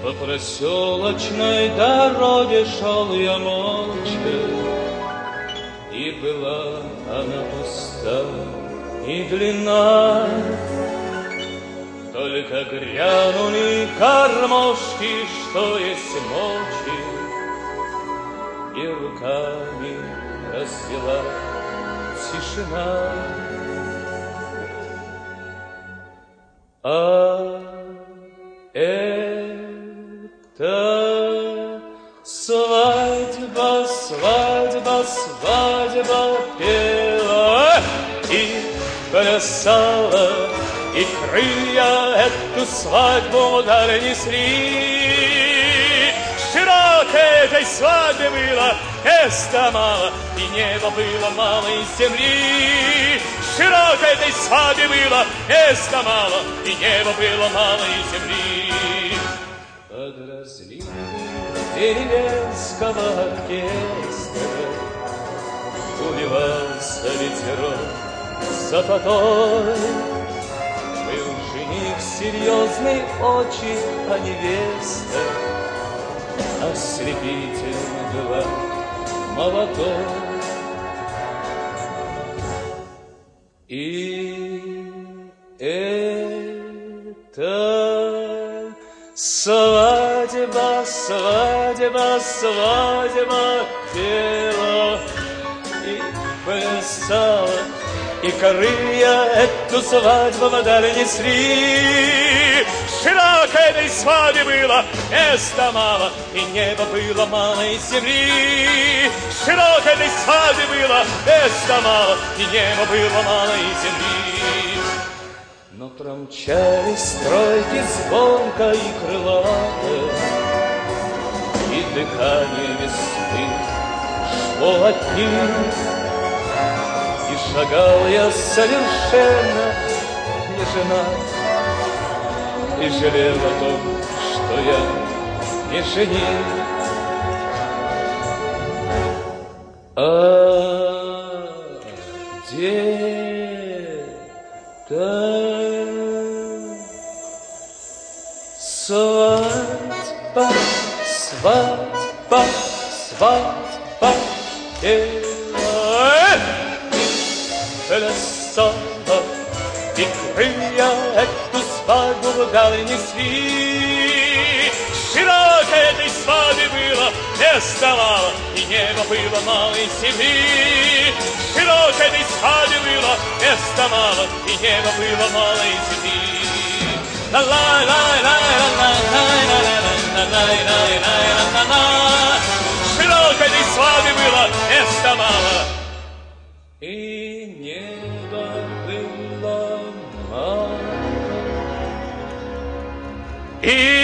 По проселочной дороге шел я молча, и была она пуста и длинна. Только грянули гармошки, что есть мочи, и руками развела тишина. А это свадьба, свадьба, свадьба пела и плясала, и крылья эту свадьбу даль несли. Широко этой свадьбе было места мало, и неба было мало, и земли. Широко этой свадьбе было места мало, и неба было мало, и земли. Под разливы деревенского оркестра увивался ветерок запотой. Был жених серьезный очи, а невеста ослепительно была молодой. И это свадьба, свадьба, свадьба пела и плясала, и крылья эту свадьбу вдаль несли. Широко этой свадьбе было места мало, и неба было мало, и земли. Широко этой свадьбе было места мало, и неба было мало, и земли. Но промчались стройки звонко и крылато, и дыхание весны шло от них. И шагал я совершенно не женат, и жалел о том, что я не жених. А где-то свадьба, свадьба, свадьба пела, плясала, и крылья эту свадьбу вдаль несли. Широко этой свадьбе было места мало, и неба было мало, и земли. Широко этой свадьбе было места мало, и неба было мало, и земли. Широко этой свадьбе было места мало, и неба было мало, и